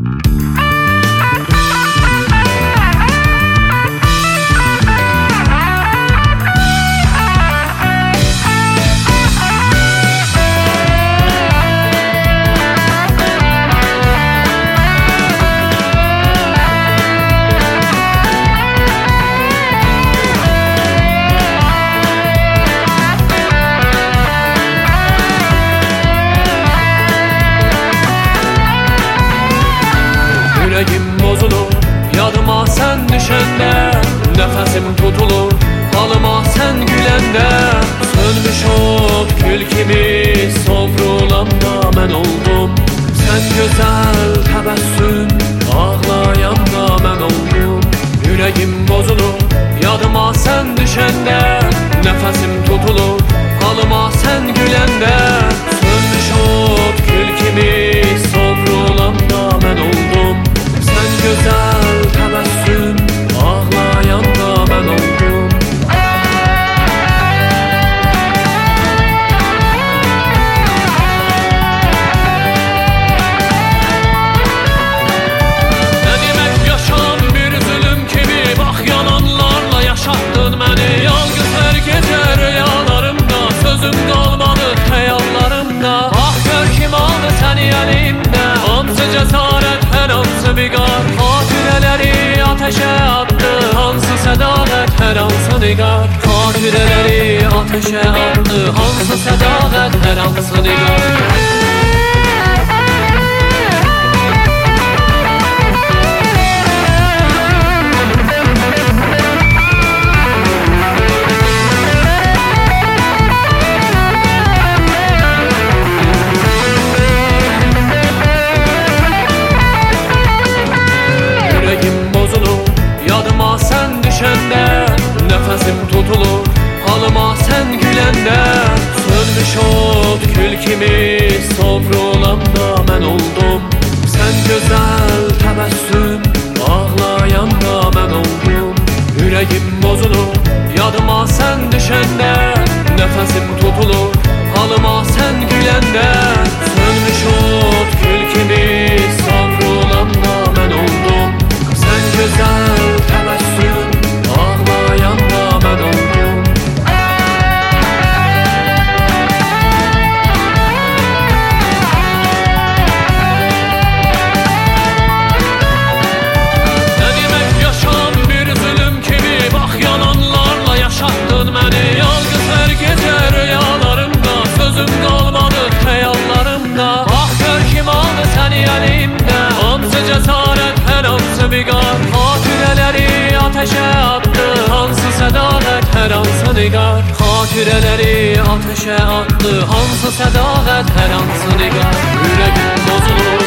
Yüreğim bozulur, yadıma sen düşende. Nefesim tutulur, halıma sen gülende. Sönmüş ot gül kimi sovrulanda ben oldum. Sen güzel tebessüm ağlayanda ben oldum. Yüreğim bozulur, yadıma sen düşende. Nefesim tutulur, halıma sen gülende. Sönmüş ot gül kimi sovrulanda ben oldum. Sen güzel tebessüm ağlayanda ben oldum. Ne demek yaşam bir zulüm kimi, bak yalanlarla yaşattın beni. Yalnız her gece rüyalarımda, sözüm kalmadı hayallerimde. Ah gör kim aldı seni elimde, hansı cesaret her hansı bir gar. Hatireleri ateşe attı, hansı sadakat her hansı nigar. Hatireleri ateşe attı, hansı sadakat her hansı nigar. Yadıma sen düşende, nefesim tutulur, halıma sen gülende. Sönmüş ot gül kimi sovrulanda ben oldum. Sen güzel tebessüm ağlayanda ben oldum. Yüreğim bozulur, yadıma sen düşende. Nefesim tutulur, halıma sen gülende. Sönmüş ot gül kimi sovrulanda ben oldum. Sen güzel tebessüm ağlayanda ben oldum. Ne demek yaşam bir zulüm kimi, bak yalanlarla yaşattın beni. Yalnız her gece rüyalarımda, sözüm kalmadı hayallerimde. Ah gör kim aldı seni elimde, hansı cesaret her hansı bir gar. Hatireleri ateşe attı, hansı sadakat her hansı nigar. Hatireleri ateşe attı, hansı sadakat her hansı nigar. Yüreğim bozulur,